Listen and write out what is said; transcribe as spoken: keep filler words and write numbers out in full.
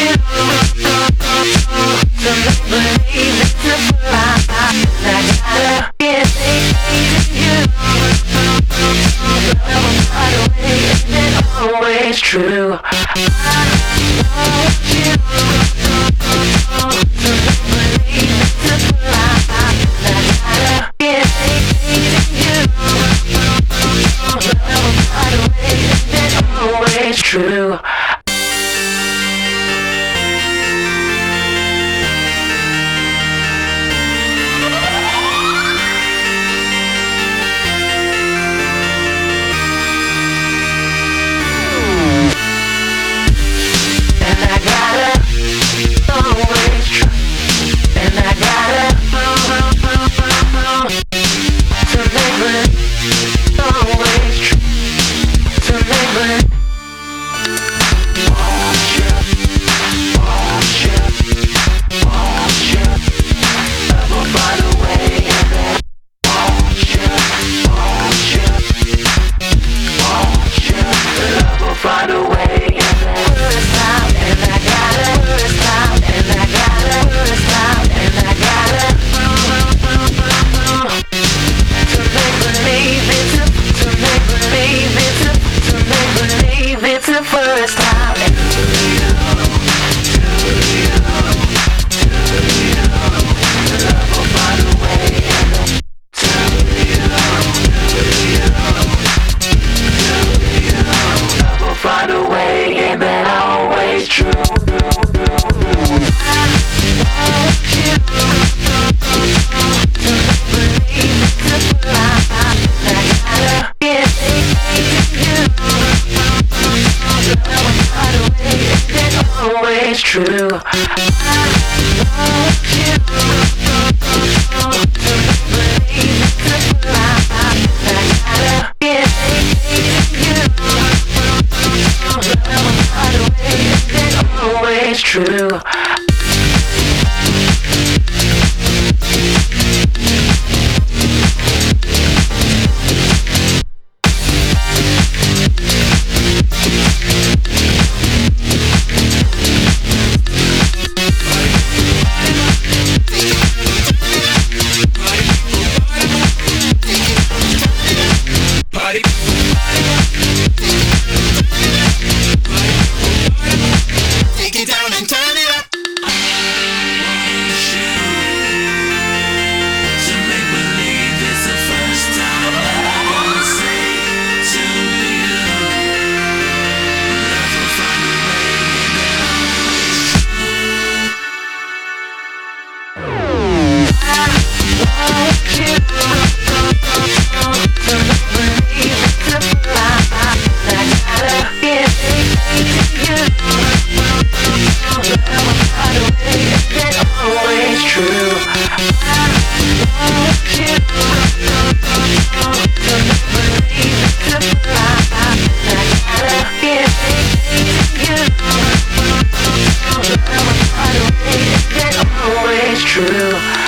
True. True. Find a way and then first time and I got it. First time and I got it. First time and I got it. To make believe it's a, to make believe it's a, to make believe it's the first time. And to you, to you, to you, love will find a way and then to you, to you, to you, love will find a way and then always true. Always true. Always true. Take it down and turn it up. True.